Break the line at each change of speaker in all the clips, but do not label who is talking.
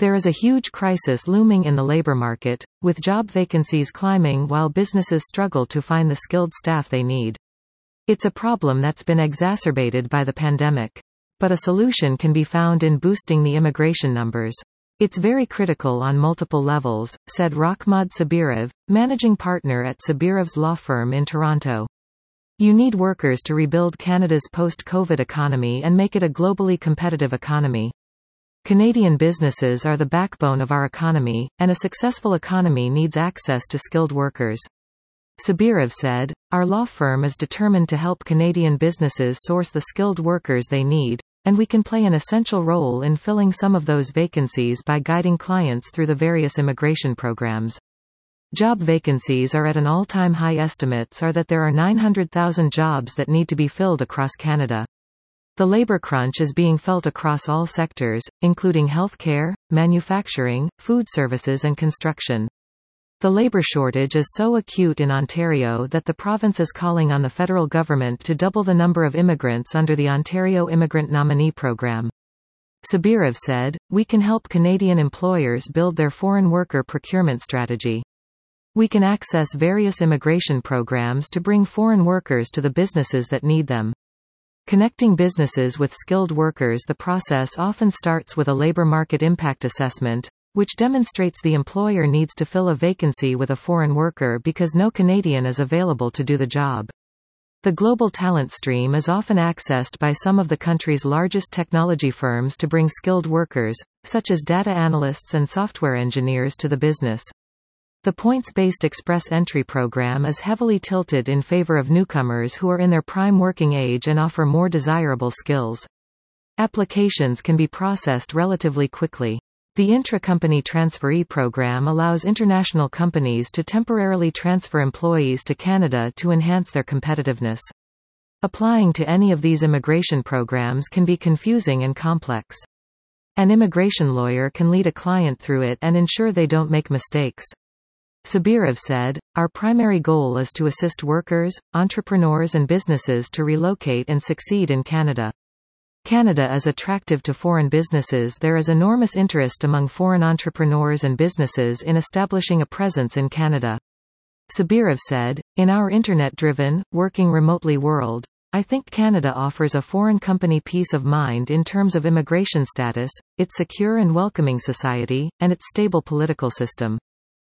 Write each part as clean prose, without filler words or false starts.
There is a huge crisis looming in the labor market, with job vacancies climbing while businesses struggle to find the skilled staff they need. It's a problem that's been exacerbated by the pandemic. But a solution can be found in boosting the immigration numbers. It's very critical on multiple levels, said Rakhmad Sabirov, managing partner at Sabirov's law firm in Toronto. You need workers to rebuild Canada's post-COVID economy and make it a globally competitive economy. Canadian businesses are the backbone of our economy, and a successful economy needs access to skilled workers. Sabirov said, "Our law firm is determined to help Canadian businesses source the skilled workers they need, and we can play an essential role in filling some of those vacancies by guiding clients through the various immigration programs." Job vacancies are at an all-time high. Estimates are that there are 900,000 jobs that need to be filled across Canada. The labor crunch is being felt across all sectors, including healthcare, manufacturing, food services and construction. The labor shortage is so acute in Ontario that the province is calling on the federal government to double the number of immigrants under the Ontario Immigrant Nominee Program. Sabirov said, "We can help Canadian employers build their foreign worker procurement strategy. We can access various immigration programs to bring foreign workers to the businesses that need them. Connecting businesses with skilled workers. The process often starts with a labor market impact assessment, which demonstrates the employer needs to fill a vacancy with a foreign worker because no Canadian is available to do the job. The global talent stream is often accessed by some of the country's largest technology firms to bring skilled workers, such as data analysts and software engineers, to the business. The points-based express entry program is heavily tilted in favor of newcomers who are in their prime working age and offer more desirable skills. Applications can be processed relatively quickly. The intra-company transferee program allows international companies to temporarily transfer employees to Canada to enhance their competitiveness. Applying to any of these immigration programs can be confusing and complex. An immigration lawyer can lead a client through it and ensure they don't make mistakes. Sabirov said, "Our primary goal is to assist workers, entrepreneurs and businesses to relocate and succeed in Canada. Canada is attractive to foreign businesses. There is enormous interest among foreign entrepreneurs and businesses in establishing a presence in Canada." Sabirov said, "In our internet-driven, working remotely world, I think Canada offers a foreign company peace of mind in terms of immigration status, its secure and welcoming society, and its stable political system."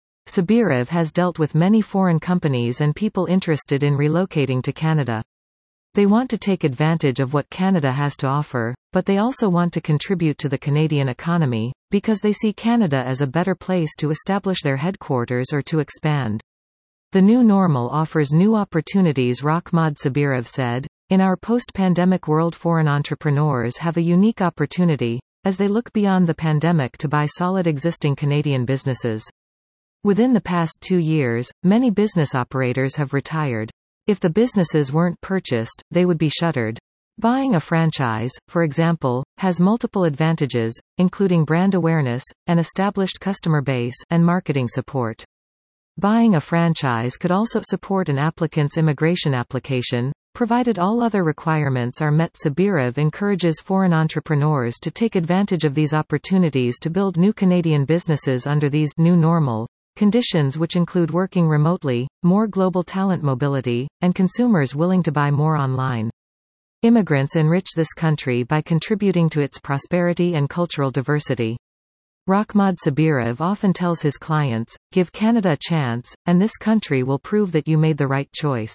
Sabirov has dealt with many foreign companies and people interested in relocating to Canada. They want to take advantage of what Canada has to offer, but they also want to contribute to the Canadian economy, because they see Canada as a better place to establish their headquarters or to expand. The new normal offers new opportunities. Rakhmad Sabirov said, "In our post-pandemic world, foreign entrepreneurs have a unique opportunity, as they look beyond the pandemic, to buy solid existing Canadian businesses. Within the past 2 years, many business operators have retired. If the businesses weren't purchased, they would be shuttered. Buying a franchise, for example, has multiple advantages, including brand awareness, an established customer base, and marketing support. Buying a franchise could also support an applicant's immigration application, provided all other requirements are met." Sabirov encourages foreign entrepreneurs to take advantage of these opportunities to build new Canadian businesses under these new normal conditions, which include working remotely, more global talent mobility, and consumers willing to buy more online. Immigrants enrich this country by contributing to its prosperity and cultural diversity. Rakhmad Sabirov often tells his clients, "Give Canada a chance, and this country will prove that you made the right choice."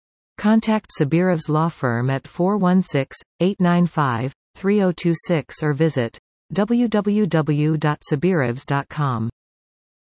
Contact Sabirov's law firm at 416-895-3026 or visit www.sabirovs.com.